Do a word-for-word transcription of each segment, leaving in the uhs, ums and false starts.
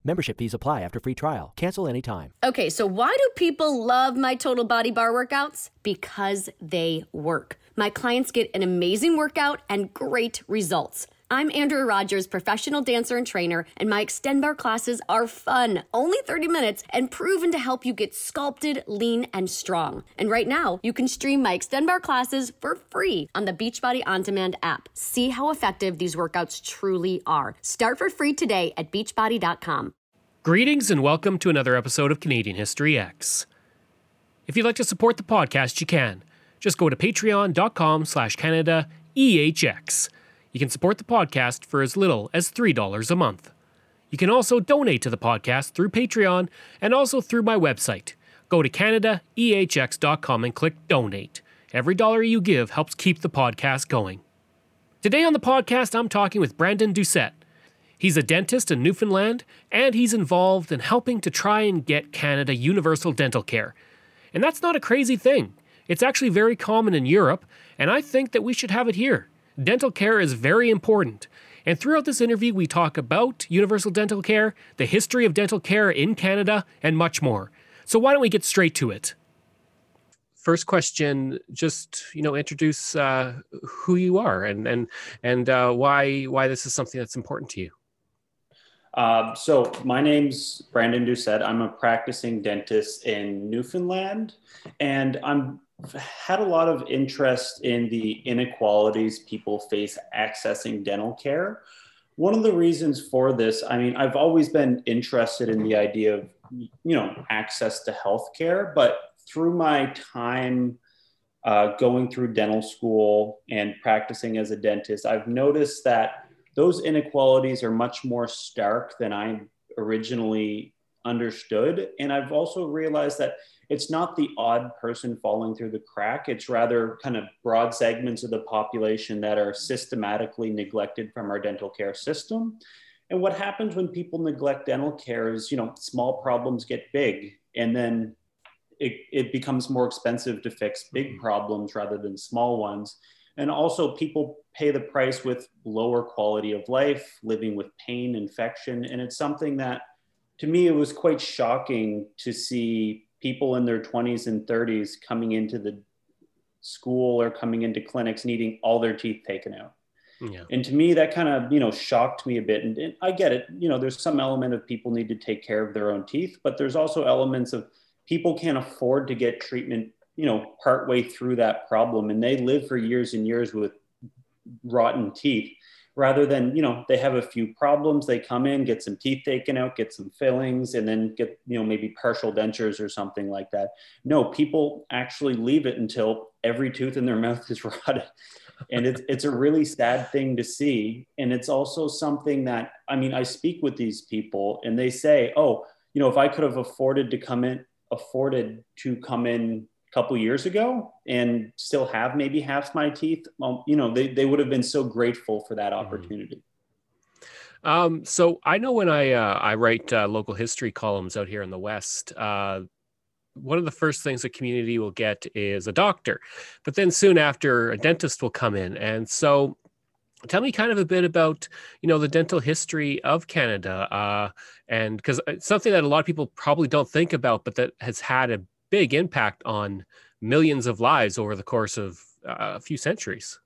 Membership fees apply after free trial. Cancel anytime. Okay, so why do people love my Total Body Bar workouts? Because they work. My clients get an amazing workout and great results. I'm Andrea Rogers, professional dancer and trainer, and my Extend Bar classes are fun, only thirty minutes, and proven to help you get sculpted, lean, and strong. And right now, you can stream my Extend Bar classes for free on the Beachbody On Demand app. See how effective these workouts truly are. Start for free today at beachbody dot com. Greetings and welcome to another episode of Canadian History X. If you'd like to support the podcast, you can. Just go to patreon.com slash Canada EHX. You can support the podcast for as little as three dollars a month. You can also donate to the podcast through Patreon and also through my website. Go to canada e h x dot com and click Donate. Every dollar you give helps keep the podcast going. Today on the podcast, I'm talking with Brandon Doucette. He's a dentist in Newfoundland, and he's involved in helping to try and get Canada universal dental care. And that's not a crazy thing. It's actually very common in Europe, and I think that we should have it here. Dental care is very important. And throughout this interview, we talk about universal dental care, the history of dental care in Canada, and much more. So why don't we get straight to it? First question, just, you know, introduce uh, who you are and and and uh, why why this is something that's important to you. Uh, so my name's Brandon Doucette. I'm a practicing dentist in Newfoundland, and I'm had a lot of interest in the inequalities people face accessing dental care. One of the reasons for this, I mean, I've always been interested in the idea of, you know, access to healthcare, but through my time uh, going through dental school and practicing as a dentist, I've noticed that those inequalities are much more stark than I originally understood. And I've also realized that it's not the odd person falling through the crack. It's rather kind of broad segments of the population that are systematically neglected from our dental care system. And what happens when people neglect dental care is, you know, small problems get big, and then it, it becomes more expensive to fix big problems rather than small ones. And also people pay the price with lower quality of life, living with pain, infection. And it's something that, to me, it was quite shocking to see people in their twenties and thirties coming into the school or coming into clinics needing all their teeth taken out. Yeah. And to me, that kind of, you know, shocked me a bit. And, and I get it. You know, there's some element of people need to take care of their own teeth, but there's also elements of people can't afford to get treatment, you know, partway through that problem. And they live for years and years with rotten teeth, rather than, you know, they have a few problems, they come in, get some teeth taken out, get some fillings, and then get, you know, maybe partial dentures or something like that. No, people actually leave it until every tooth in their mouth is rotted. And it's, it's a really sad thing to see. And it's also something that, I mean, I speak with these people and they say, oh, you know, if I could have afforded to come in, afforded to come in couple years ago and still have maybe half my teeth, well, you know, they, they would have been so grateful for that opportunity. Um, so I know when I uh, I write uh, local history columns out here in the West, uh, one of the first things the community will get is a doctor, but then soon after a dentist will come in. And so tell me kind of a bit about, you know, the dental history of Canada, uh, and because it's something that a lot of people probably don't think about, but that has had a big impact on millions of lives over the course of uh, a few centuries.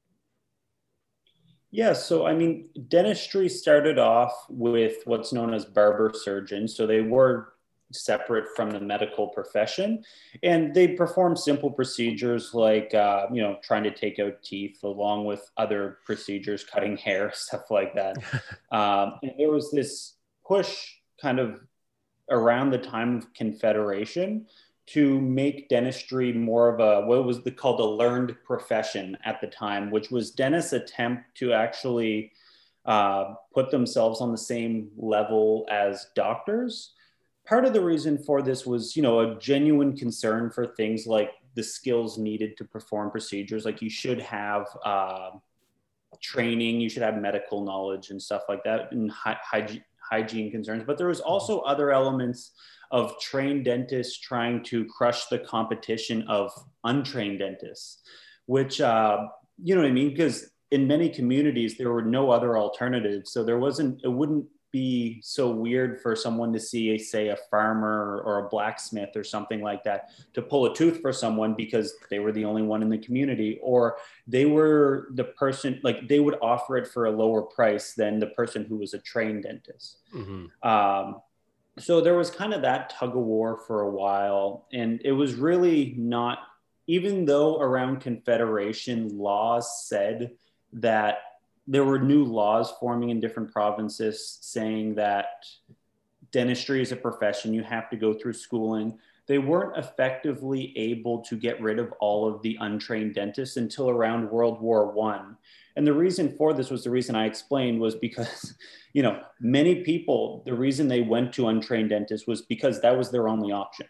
Yeah, so I mean, dentistry started off with what's known as barber surgeons. So they were separate from the medical profession, and they performed simple procedures like, uh, you know, trying to take out teeth, along with other procedures, cutting hair, stuff like that. um, and there was this push kind of around the time of Confederation to make dentistry more of a, what was the, called a learned profession at the time, which was dentists' attempt to actually uh, put themselves on the same level as doctors. Part of the reason for this was, you know, a genuine concern for things like the skills needed to perform procedures. Like you should have uh, training, you should have medical knowledge and stuff like that, and hy- hygiene, hygiene concerns. But there was also other elements of trained dentists trying to crush the competition of untrained dentists, which, uh, you know what I mean? Because in many communities, there were no other alternatives. So there wasn't, it wouldn't be so weird for someone to see, say, a farmer or a blacksmith or something like that to pull a tooth for someone because they were the only one in the community, or they were the person, like they would offer it for a lower price than the person who was a trained dentist. Mm-hmm. Um, so there was kind of that tug of war for a while. And it was really not, even though around Confederation laws said that there were new laws forming in different provinces saying that dentistry is a profession, you have to go through schooling. They weren't effectively able to get rid of all of the untrained dentists until around World War One. And the reason for this was the reason I explained was because, you know, many people, the reason they went to untrained dentists was because that was their only option.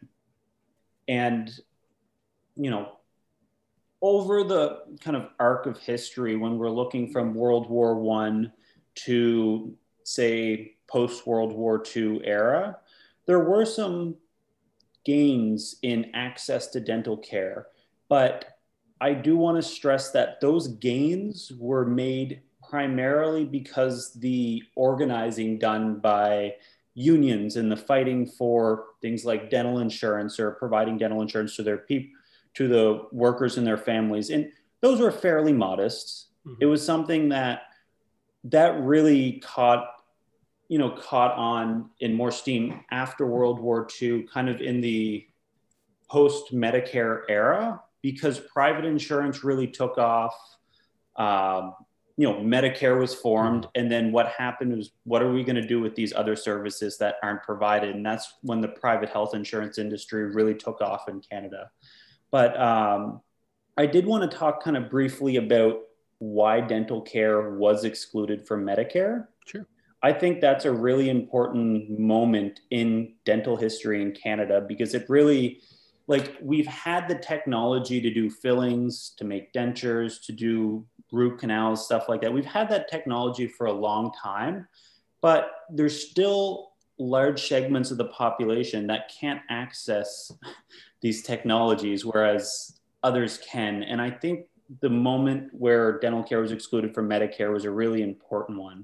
And, you know, over the kind of arc of history, when we're looking from World War One to, say, post-World War Two era, there were some gains in access to dental care. But I do want to stress that those gains were made primarily because the organizing done by unions and the fighting for things like dental insurance or providing dental insurance to their people, to the workers and their families. And those were fairly modest. Mm-hmm. It was something that that really caught, you know, caught on in more steam after World War Two, kind of in the post-Medicare era, because private insurance really took off. Um, you know, Medicare was formed. Mm-hmm. And then what happened was, what are we going to do with these other services that aren't provided? And that's when the private health insurance industry really took off in Canada. But um, I did want to talk kind of briefly about why dental care was excluded from Medicare. Sure. I think that's a really important moment in dental history in Canada, because it really, like, we've had the technology to do fillings, to make dentures, to do root canals, stuff like that. We've had that technology for a long time, but there's still large segments of the population that can't access these technologies, whereas others can. And I think the moment where dental care was excluded from Medicare was a really important one.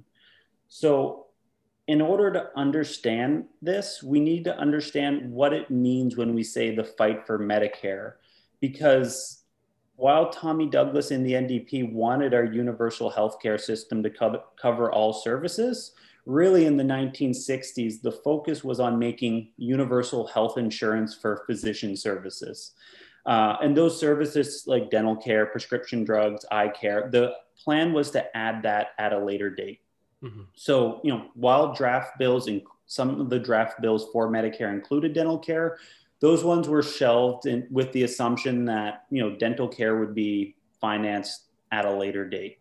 So in order to understand this, we need to understand what it means when we say the fight for Medicare, because while Tommy Douglas and the N D P wanted our universal healthcare system to co- cover all services, really in the nineteen sixties, the focus was on making universal health insurance for physician services. Uh, and those services like dental care, prescription drugs, eye care, the plan was to add that at a later date. Mm-hmm. So, you know, while draft bills and some of the draft bills for Medicare included dental care, those ones were shelved in, with the assumption that, you know, dental care would be financed at a later date.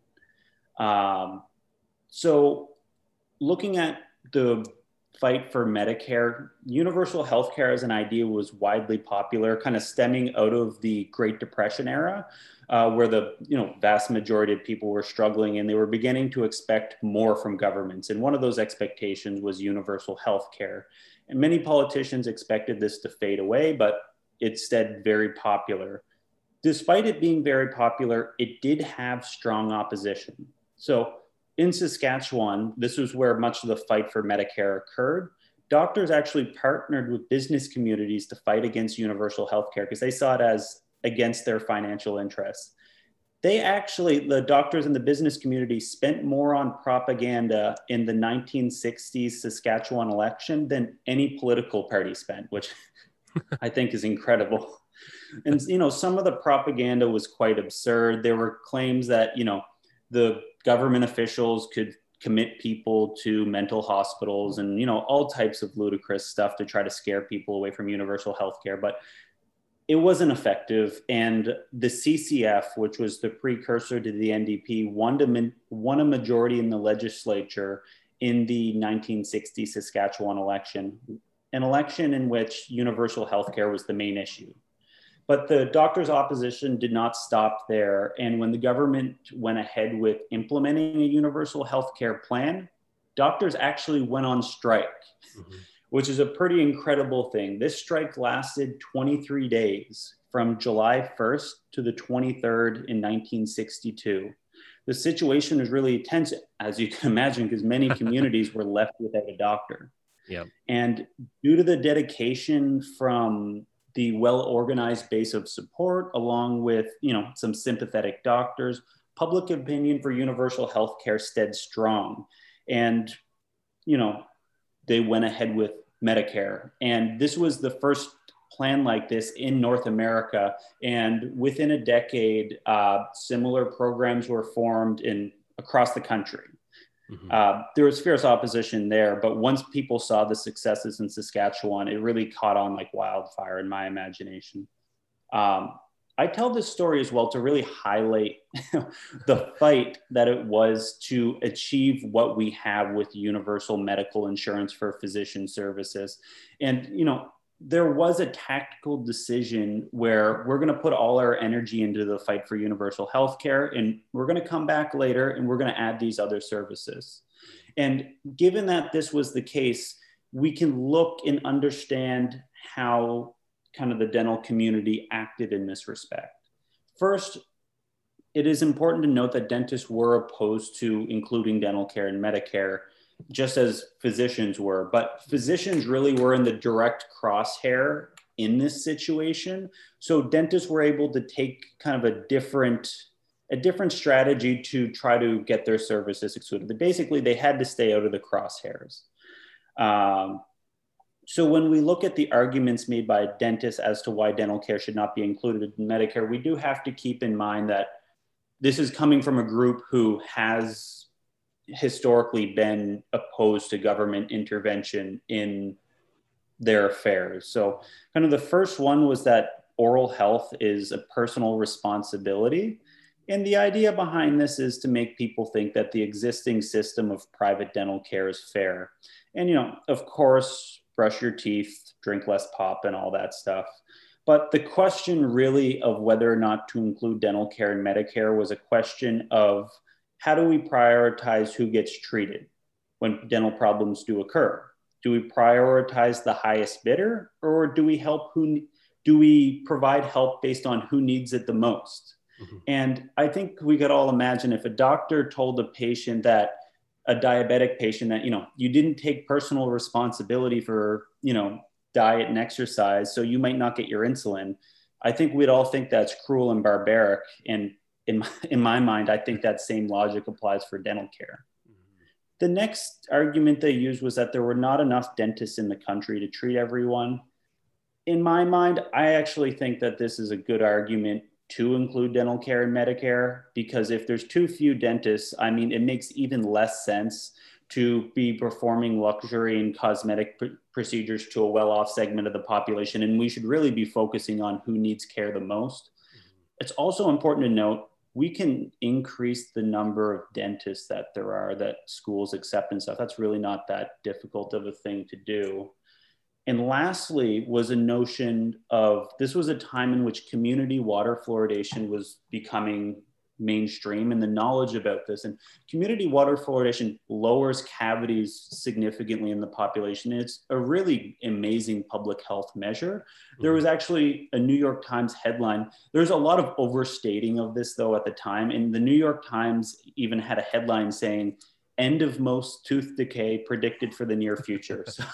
Um, so looking at the fight for Medicare, universal healthcare as an idea was widely popular, kind of stemming out of the Great Depression era, uh, where the you know vast majority of people were struggling and they were beginning to expect more from governments. And one of those expectations was universal healthcare. And many politicians expected this to fade away, but it's instead very popular. Despite it being very popular, it did have strong opposition. So in Saskatchewan, this was where much of the fight for Medicare occurred. Doctors actually partnered with business communities to fight against universal healthcare because they saw it as against their financial interests. They actually, the doctors in the business community spent more on propaganda in the nineteen sixties Saskatchewan election than any political party spent, which I think is incredible. And, you know, some of the propaganda was quite absurd. There were claims that, you know, the government officials could commit people to mental hospitals and, you know, all types of ludicrous stuff to try to scare people away from universal health care. But it wasn't effective. And the C C F, which was the precursor to the N D P, won, to, won a majority in the legislature in the nineteen sixty Saskatchewan election, an election in which universal health care was the main issue. But the doctors' opposition did not stop there. And when the government went ahead with implementing a universal health care plan, doctors actually went on strike, mm-hmm. which is a pretty incredible thing. This strike lasted twenty-three days from July first to the twenty-third in nineteen sixty-two. the situation was really tense, as you can imagine, because many communities were left without a doctor. Yeah. And due to the dedication from the well-organized base of support, along with, you know, some sympathetic doctors, public opinion for universal health care stood strong. And, you know, they went ahead with Medicare. And this was the first plan like this in North America. And within a decade, uh, similar programs were formed in across the country. Mm-hmm. Uh, there was fierce opposition there, but once people saw the successes in Saskatchewan, it really caught on like wildfire in my imagination. Um, I tell this story as well to really highlight the fight that it was to achieve what we have with universal medical insurance for physician services. And, you know, there was a tactical decision where we're going to put all our energy into the fight for universal health care, and we're going to come back later and we're going to add these other services. And given that this was the case, we can look and understand how kind of the dental community acted in this respect. First, it is important to note that dentists were opposed to including dental care in Medicare, just as physicians were, but physicians really were in the direct crosshair in this situation. So dentists were able to take kind of a different, a different strategy to try to get their services excluded. But basically they had to stay out of the crosshairs. Um, so when we look at the arguments made by dentists as to why dental care should not be included in Medicare, we do have to keep in mind that this is coming from a group who has historically been opposed to government intervention in their affairs. So kind of the first one was that oral health is a personal responsibility. And the idea behind this is to make people think that the existing system of private dental care is fair. And, you know, of course, brush your teeth, drink less pop and all that stuff. But the question really of whether or not to include dental care in Medicare was a question of how do we prioritize who gets treated when dental problems do occur? Do we prioritize the highest bidder, or do we help who, do we provide help based on who needs it the most? Mm-hmm. And I think we could all imagine if a doctor told a patient that, a diabetic patient that, you know, you didn't take personal responsibility for, you know, diet and exercise, so you might not get your insulin. I think we'd all think that's cruel and barbaric. And in my, in my mind, I think that same logic applies for dental care. Mm-hmm. The next argument they used was that there were not enough dentists in the country to treat everyone. In my mind, I actually think that this is a good argument to include dental care in Medicare, because if there's too few dentists, I mean, it makes even less sense to be performing luxury and cosmetic pr- procedures to a well-off segment of the population. And we should really be focusing on who needs care the most. Mm-hmm. It's also important to note, we can increase the number of dentists that there are that schools accept and stuff. That's really not that difficult of a thing to do. And lastly was a notion of, this was a time in which community water fluoridation was becoming mainstream, and the knowledge about this. And community water fluoridation lowers cavities significantly in the population. It's a really amazing public health measure. Mm-hmm. There was actually a New York Times headline. There's a lot of overstating of this though at the time. And the New York Times even had a headline saying, "End of most tooth decay predicted for the near future." So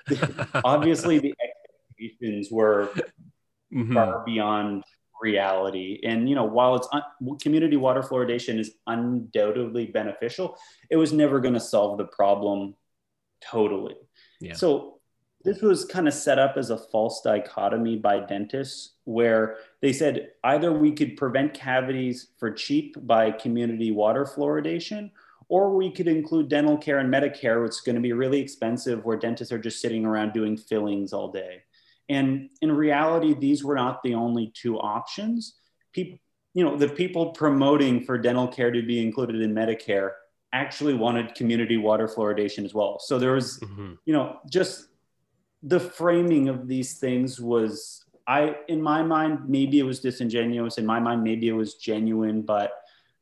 obviously the expectations were mm-hmm. far beyond reality. And, you know, while it's un- community water fluoridation is undoubtedly beneficial, it was never going to solve the problem totally. Yeah. So this was kind of set up as a false dichotomy by dentists, where they said either we could prevent cavities for cheap by community water fluoridation, or we could include dental care and Medicare, which is going to be really expensive, where dentists are just sitting around doing fillings all day. And in reality, these were not the only two options. People, you know, the people promoting for dental care to be included in Medicare actually wanted community water fluoridation as well. So there was, mm-hmm. you know, just the framing of these things was, I, in my mind, maybe it was disingenuous. In my mind, maybe it was genuine, but,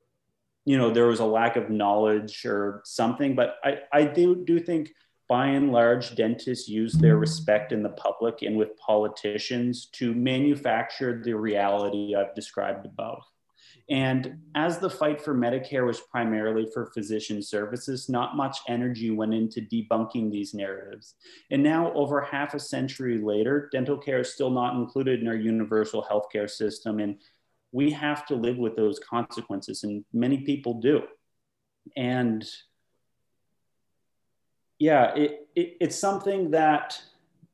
you know, there was a lack of knowledge or something. But I, I do, do think, by and large, dentists use their respect in the public and with politicians to manufacture the reality I've described above. And as the fight for Medicare was primarily for physician services, not much energy went into debunking these narratives. And now, over half a century later, dental care is still not included in our universal healthcare system. And we have to live with those consequences, and many people do. And yeah, it, it, it's something that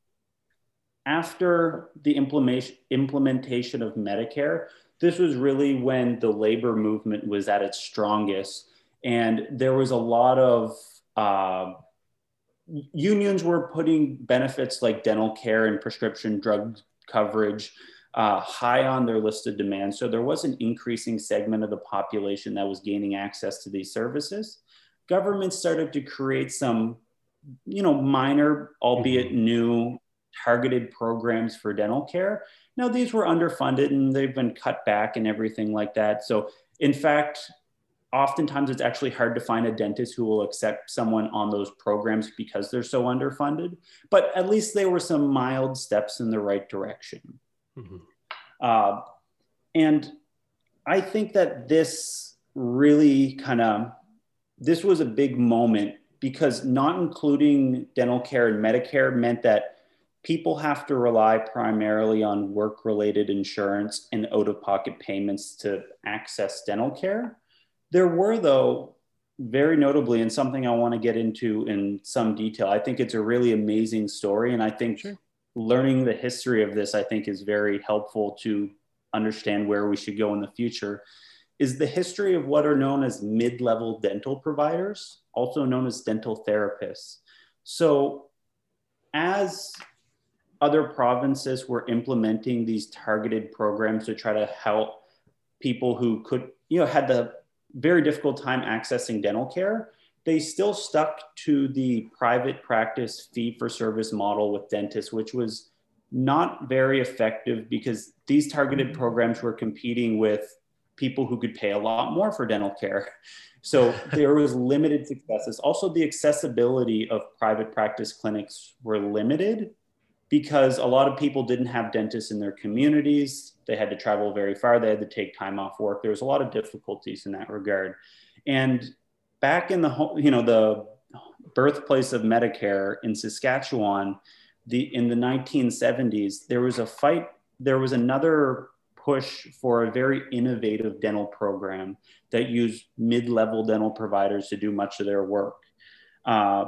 after the implementation, implementation of Medicare, this was really when the labor movement was at its strongest. And there was a lot of, uh, unions were putting benefits like dental care and prescription drug coverage uh, high on their list of demands. So there was an increasing segment of the population that was gaining access to these services. Government started to create some, you know, minor, albeit mm-hmm. new, targeted programs for dental care. Now, these were underfunded and they've been cut back and everything like that. So in fact, oftentimes it's actually hard to find a dentist who will accept someone on those programs because they're so underfunded, but at least there were some mild steps in the right direction. Mm-hmm. Uh, and I think that this really kind of, this was a big moment because not including dental care and Medicare meant that people have to rely primarily on work-related insurance and out-of-pocket payments to access dental care. There were, though, very notably, and something I want to get into in some detail, I think it's a really amazing story. And I think sure. learning the history of this, I think, is very helpful to understand where we should go in the future, is the history of what are known as mid-level dental providers, also known as dental therapists. So as other provinces were implementing these targeted programs to try to help people who could, you know, had the very difficult time accessing dental care, they still stuck to the private practice fee-for-service model with dentists, which was not very effective because these targeted programs were competing with people who could pay a lot more for dental care. So there was limited successes. Also, the accessibility of private practice clinics were limited because a lot of people didn't have dentists in their communities. They had to travel very far. They had to take time off work. There was a lot of difficulties in that regard. And back in the, you know, the birthplace of Medicare in Saskatchewan, the, in the nineteen seventies, there was a fight, there was another push for a very innovative dental program that used mid-level dental providers to do much of their work. Uh,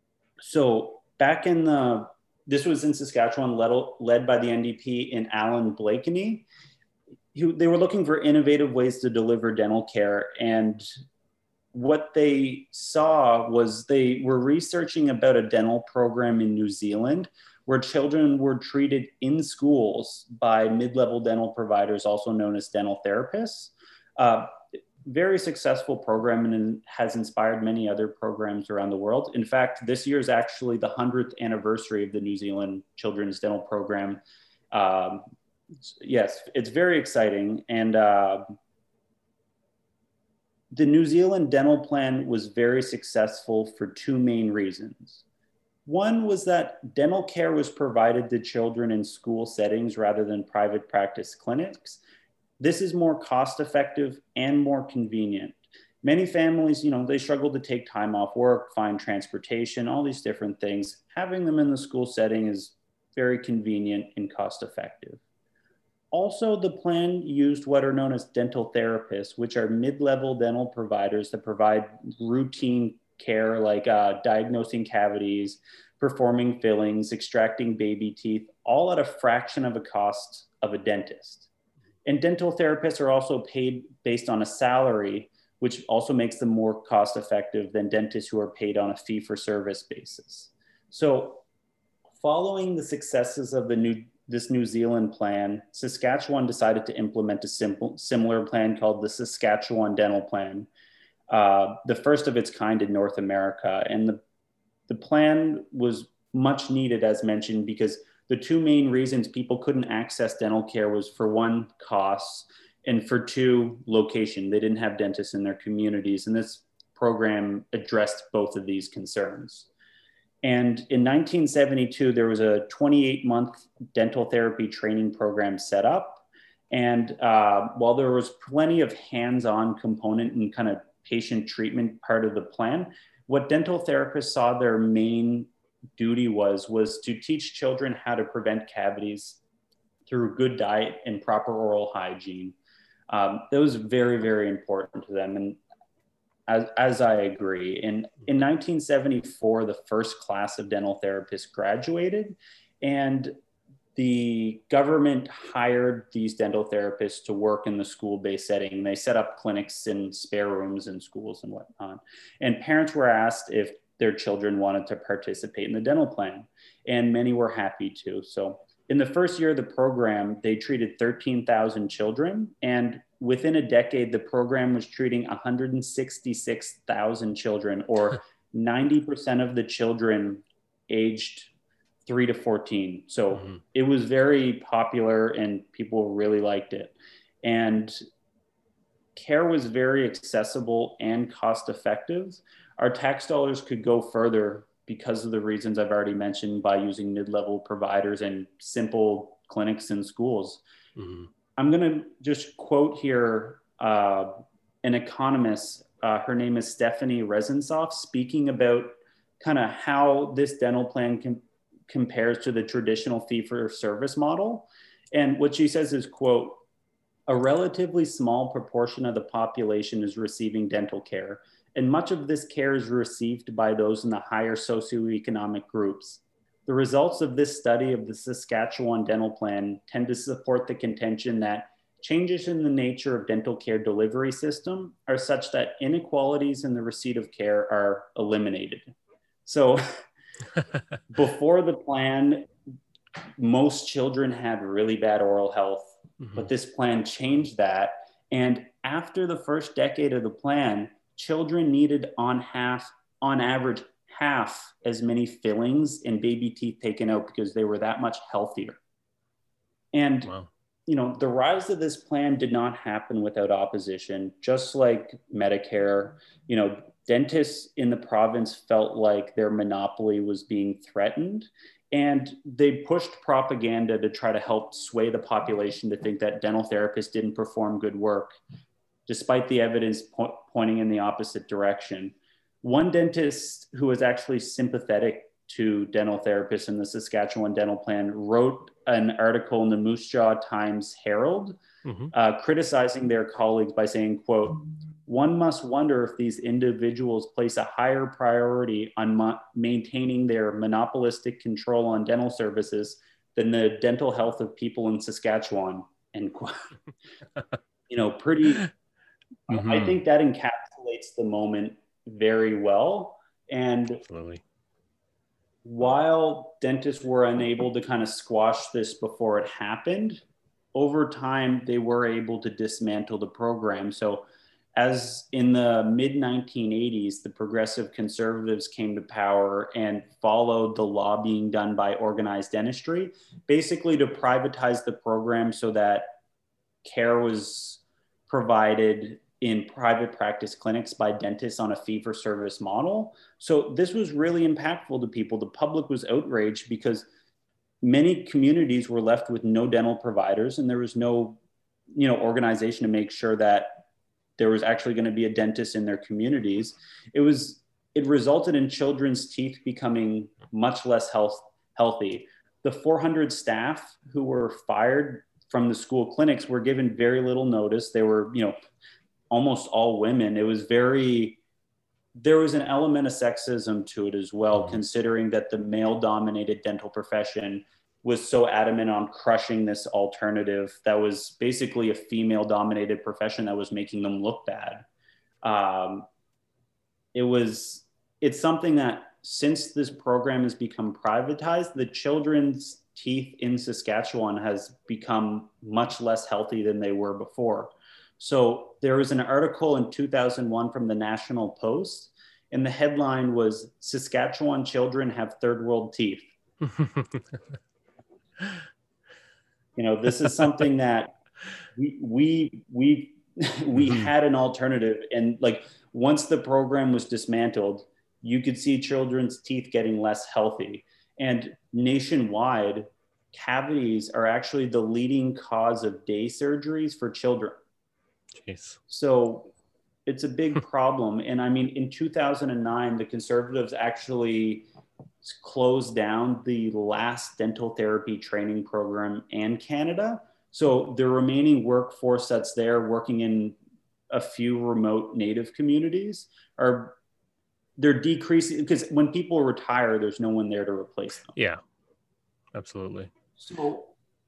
so back in the, this was in Saskatchewan, led, led by the N D P in Alan Blakeney. He, they were looking for innovative ways to deliver dental care. And what they saw was they were researching about a dental program in New Zealand where children were treated in schools by mid-level dental providers, also known as dental therapists. Uh, very successful program and has inspired many other programs around the world. In fact, this year is actually the hundredth anniversary of the New Zealand Children's Dental Program. Um, yes, it's very exciting. And uh, the New Zealand Dental Plan was very successful for two main reasons. One was that dental care was provided to children in school settings rather than private practice clinics. This is more cost-effective and more convenient. Many families, you know, they struggle to take time off work, find transportation, all these different things. Having them in the school setting is very convenient and cost-effective. Also, the plan used what are known as dental therapists, which are mid-level dental providers that provide routine care like uh, diagnosing cavities, performing fillings, extracting baby teeth, all at a fraction of the cost of a dentist. And dental therapists are also paid based on a salary, which also makes them more cost effective than dentists who are paid on a fee for service basis. So following the successes of the new, this New Zealand plan, Saskatchewan decided to implement a simple, similar plan called the Saskatchewan Dental Plan, uh, the first of its kind in North America. And the, the plan was much needed, as mentioned, because the two main reasons people couldn't access dental care was, for one, costs, and for two, location. They didn't have dentists in their communities. And this program addressed both of these concerns. And in nineteen seventy-two, there was a twenty-eight month dental therapy training program set up. And uh, while there was plenty of hands-on component and kind of patient treatment part of the plan, what dental therapists saw their main duty was, was to teach children how to prevent cavities through good diet and proper oral hygiene. Um, that was very, very important to them. And as, as I agree, in, in nineteen seventy-four, the first class of dental therapists graduated, and the government hired these dental therapists to work in the school-based setting. They set up clinics in spare rooms in schools and whatnot. And parents were asked if their children wanted to participate in the dental plan, and many were happy to. So in the first year of the program, they treated thirteen thousand children, and within a decade, the program was treating one hundred sixty-six thousand children, or ninety percent of the children aged three to fourteen. So mm-hmm. It was very popular and people really liked it. And care was very accessible and cost effective. Our tax dollars could go further because of the reasons I've already mentioned, by using mid-level providers and simple clinics in schools. Mm-hmm. I'm going to just quote here uh, an economist. Uh, her name is Stephanie Rezensoff, speaking about kind of how this dental plan can compares to the traditional fee-for-service model. And what she says is, quote, "A relatively small proportion of the population is receiving dental care, and much of this care is received by those in the higher socioeconomic groups. The results of this study of the Saskatchewan dental plan tend to support the contention that changes in the nature of dental care delivery system are such that inequalities in the receipt of care are eliminated." So before the plan, most children had really bad oral health, mm-hmm. but this plan changed that. And after the first decade of the plan, children needed on half, on average, half as many fillings and baby teeth taken out because they were that much healthier. And, wow. you know, the rise of this plan did not happen without opposition, just like Medicare. You know, dentists in the province felt like their monopoly was being threatened, and they pushed propaganda to try to help sway the population to think that dental therapists didn't perform good work, despite the evidence po- pointing in the opposite direction. One dentist who was actually sympathetic to dental therapists in the Saskatchewan dental plan wrote an article in the Moose Jaw Times Herald, mm-hmm. uh, criticizing their colleagues by saying, quote, "One must wonder if these individuals place a higher priority on mo- maintaining their monopolistic control on dental services than the dental health of people in Saskatchewan," end quote. You know, pretty, mm-hmm. I think that encapsulates the moment very well. And Absolutely. While dentists were unable to kind of squash this before it happened, over time, they were able to dismantle the program. So as in the mid nineteen eighties, the progressive conservatives came to power and followed the lobbying done by organized dentistry, basically to privatize the program so that care was provided in private practice clinics by dentists on a fee-for-service model. So this was really impactful to people. The public was outraged because many communities were left with no dental providers, and there was no, you know, organization to make sure that there was actually going to be a dentist in their communities. It was, it resulted in children's teeth becoming much less health, healthy. The four hundred staff who were fired from the school clinics were given very little notice. They were, you know, almost all women. It was very, there was an element of sexism to it as well, mm-hmm. considering that the male-dominated dental profession was so adamant on crushing this alternative that was basically a female-dominated profession that was making them look bad. Um, it was, it's something that since this program has become privatized, the children's teeth in Saskatchewan has become much less healthy than they were before. So there was an article in two thousand one from the National Post, and the headline was, "Saskatchewan children have third world teeth." You know, this is something that we we we, we mm-hmm. had an alternative. And like, once the program was dismantled, you could see children's teeth getting less healthy. And nationwide, cavities are actually the leading cause of day surgeries for children. Jeez. So it's a big problem. And I mean, in two thousand nine, the Conservatives actually closed down the last dental therapy training program in Canada. So the remaining workforce that's there working in a few remote Native communities are, they're decreasing because when people retire, there's no one there to replace them. Yeah, absolutely. So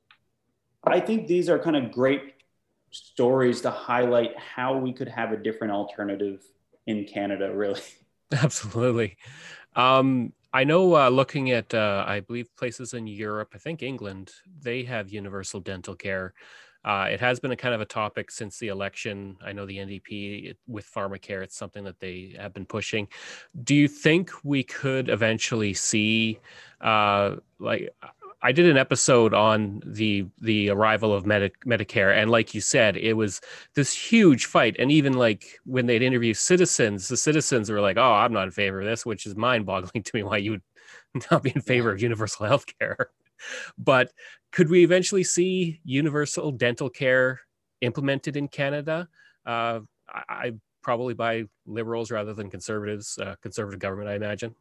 I think these are kind of great stories to highlight how we could have a different alternative in Canada, really. Absolutely. Um, I know uh, looking at, uh, I believe, places in Europe, I think England, they have universal dental care. Uh, it has been a kind of a topic since the election. I know the N D P it, with pharmacare, it's something that they have been pushing. Do you think we could eventually see, uh, like, I did an episode on the the arrival of Medi- Medicare, and like you said, it was this huge fight. And even like when they'd interview citizens, the citizens were like, "Oh, I'm not in favor of this," which is mind-boggling to me. Why you would not be in favor of universal health care? But could we eventually see universal dental care implemented in Canada? Uh, I, I probably by liberals rather than conservatives, uh, conservative government, I imagine.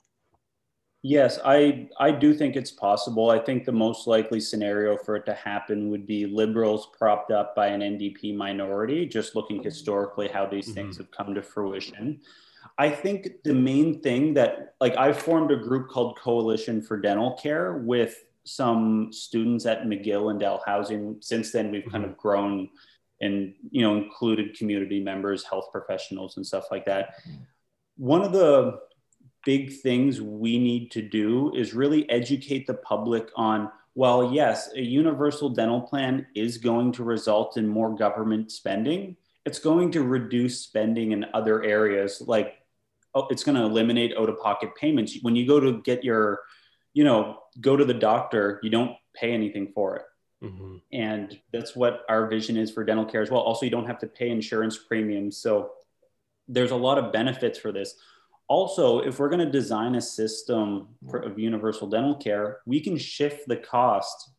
Yes, I, I do think it's possible. I think the most likely scenario for it to happen would be liberals propped up by an N D P minority, just looking historically how these mm-hmm. things have come to fruition. I think the main thing that, like, I formed a group called Coalition for Dental Care with some students at McGill and Dalhousie. Since then, we've mm-hmm. kind of grown and, you know, included community members, health professionals, and stuff like that. One of the big things we need to do is really educate the public on, well, yes, a universal dental plan is going to result in more government spending. It's going to reduce spending in other areas, like, oh, it's going to eliminate out-of-pocket payments. When you go to get your, you know, go to the doctor, you don't pay anything for it. Mm-hmm. And that's what our vision is for dental care as well. Also, you don't have to pay insurance premiums. So there's a lot of benefits for this. Also, if we're going to design a system for, of universal dental care, we can shift the cost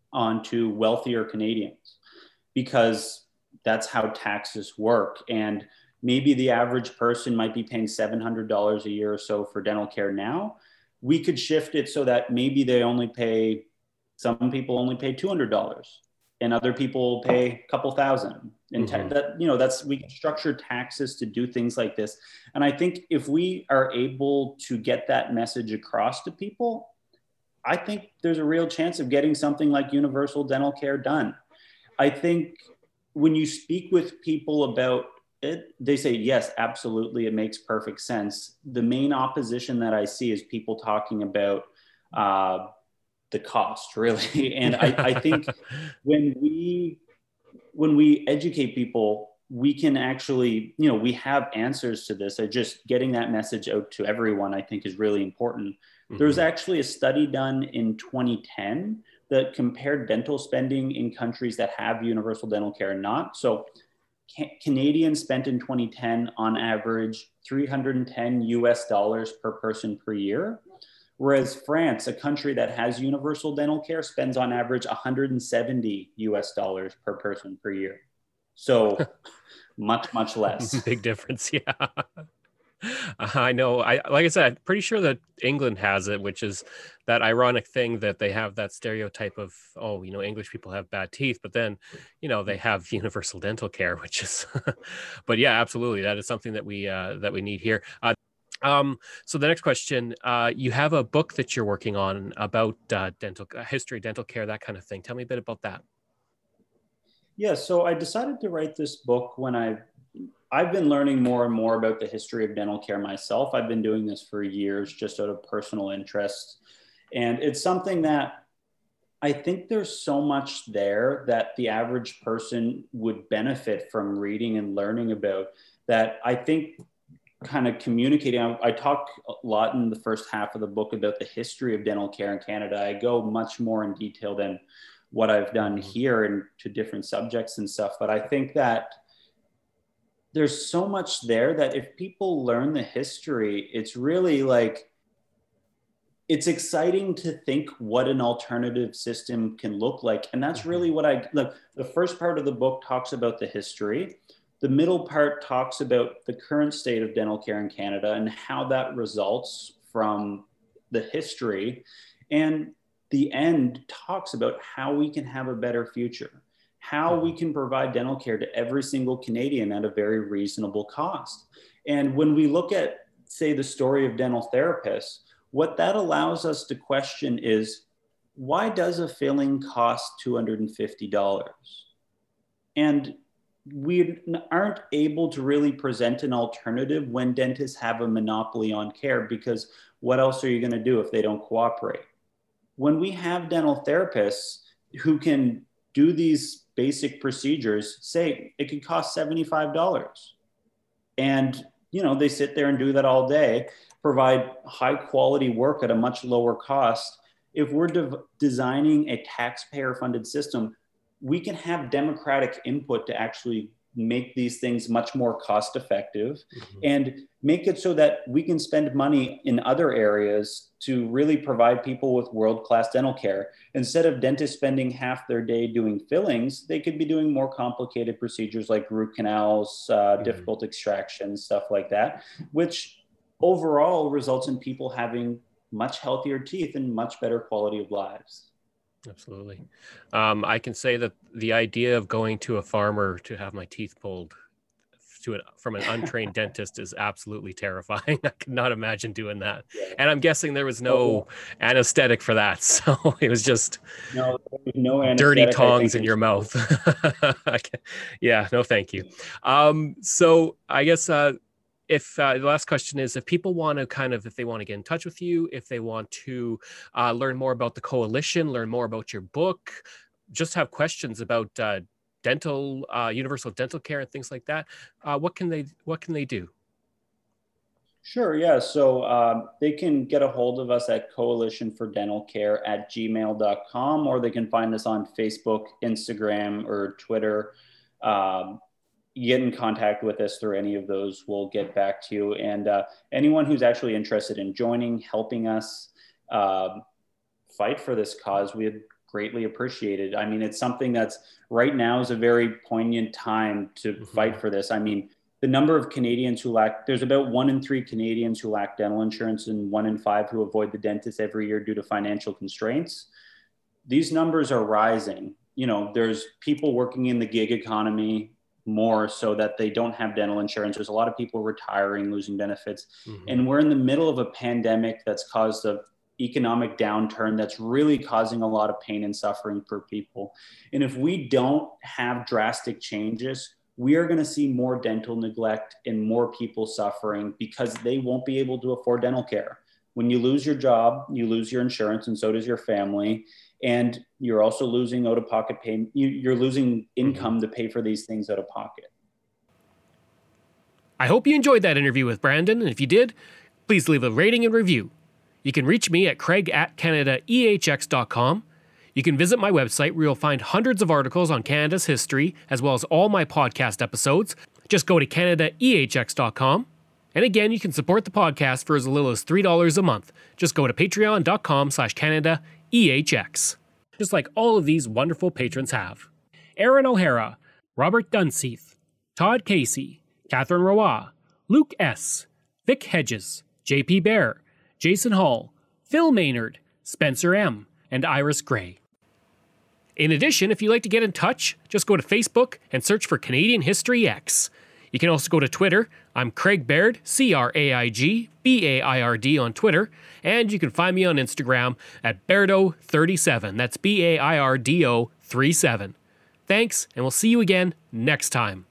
onto wealthier Canadians because that's how taxes work. And maybe the average person might be paying seven hundred dollars a year or so for dental care now. We could shift it so that maybe they only pay, some people only pay two hundred dollars and other people pay a couple thousand. And mm-hmm. ta- that, you know, that's, we can structure taxes to do things like this. And I think if we are able to get that message across to people, I think there's a real chance of getting something like universal dental care done. I think when you speak with people about it, they say, yes, absolutely, it makes perfect sense. The main opposition that I see is people talking about uh, the cost, really. And I, I think when we when we educate people, we can actually, you know, we have answers to this. Just getting that message out to everyone, I think, is really important. Mm-hmm. There was actually a study done in twenty ten that compared dental spending in countries that have universal dental care and not. So ca- Canadians spent in twenty ten on average three hundred ten U S dollars per person per year. Whereas France, a country that has universal dental care, spends on average one hundred seventy U S dollars per person per year. So much, much less. Big difference, yeah. I know. I like I said, I'm pretty sure that England has it, which is that ironic thing that they have that stereotype of, oh, you know, English people have bad teeth, but then, you know, they have universal dental care, which is, but yeah, absolutely, that is something that we uh, that we need here. Uh, Um, so the next question, uh, you have a book that you're working on about uh, dental uh, history, dental care, that kind of thing. Tell me a bit about that. Yeah, so I decided to write this book when I, I've been learning more and more about the history of dental care myself. I've been doing this for years just out of personal interest. And it's something that I think there's so much there that the average person would benefit from reading and learning about, that I think kind of communicating. I, I talk a lot in the first half of the book about the history of dental care in Canada. I go much more in detail than what I've done here and to different subjects and stuff. But I think that there's so much there that if people learn the history, it's really like, it's exciting to think what an alternative system can look like. And that's really what I, like, the first part of the book talks about the history. The middle part talks about the current state of dental care in Canada and how that results from the history. And the end talks about how we can have a better future, how we can provide dental care to every single Canadian at a very reasonable cost. And when we look at, say, the story of dental therapists, what that allows us to question is, why does a filling cost two hundred fifty dollars? And we aren't able to really present an alternative when dentists have a monopoly on care, because what else are you going to do if they don't cooperate? When we have dental therapists who can do these basic procedures, say it could cost seventy-five dollars. And, you know, they sit there and do that all day, provide high quality work at a much lower cost. If we're de- designing a taxpayer funded system, we can have democratic input to actually make these things much more cost effective, mm-hmm. and make it so that we can spend money in other areas to really provide people with world-class dental care. Instead of dentists spending half their day doing fillings, they could be doing more complicated procedures like root canals, uh, mm-hmm. difficult extractions, stuff like that, which overall results in people having much healthier teeth and much better quality of lives. Absolutely. Um, I can say that the idea of going to a farmer to have my teeth pulled to an, from an untrained dentist is absolutely terrifying. I could not imagine doing that. Yeah. And I'm guessing there was no oh, yeah. anesthetic for that. So it was just no, no dirty tongs in your mouth. Yeah, no, thank you. Um, so I guess uh, if uh, the last question is, if people want to kind of, if they want to get in touch with you, if they want to uh, learn more about the coalition, learn more about your book, just have questions about uh, dental, uh, universal dental care and things like that, uh, what can they, what can they do? Sure. Yeah. So um, they can get a hold of us at coalition for dental care at gmail dot com, or they can find us on Facebook, Instagram, or Twitter. Um, get in contact with us through any of those. We'll get back to you. And uh, anyone who's actually interested in joining, helping us uh, fight for this cause, we'd greatly appreciate it. I mean, it's something that's right now is a very poignant time to mm-hmm. fight for this. I mean, the number of Canadians who lack, there's about one in three Canadians who lack dental insurance and one in five who avoid the dentist every year due to financial constraints. These numbers are rising. You know, there's people working in the gig economy more so that they don't have dental insurance. There's a lot of people retiring, losing benefits. Mm-hmm. And we're in the middle of a pandemic that's caused an economic downturn that's really causing a lot of pain and suffering for people. And if we don't have drastic changes, we are going to see more dental neglect and more people suffering because they won't be able to afford dental care. When you lose your job, you lose your insurance, and so does your family. And you're also losing out-of-pocket pay. You're losing income to pay for these things out of pocket. I hope you enjoyed that interview with Brandon. And if you did, please leave a rating and review. You can reach me at craig at canada e h x dot com. You can visit my website where you'll find hundreds of articles on Canada's history, as well as all my podcast episodes. Just go to canada e h x dot com. And again, you can support the podcast for as little as three dollars a month. Just go to patreon dot com slash Canada E H X. Just like all of these wonderful patrons have. Aaron O'Hara, Robert Dunseith, Todd Casey, Catherine Roy, Luke S., Vic Hedges, J P Bear, Jason Hall, Phil Maynard, Spencer M., and Iris Gray. In addition, if you'd like to get in touch, just go to Facebook and search for Canadian History X. You can also go to Twitter. I'm Craig Baird, C R A I G B A I R D on Twitter. And you can find me on Instagram at Bairdo thirty-seven. That's B A I R D O three seven. Thanks, and we'll see you again next time.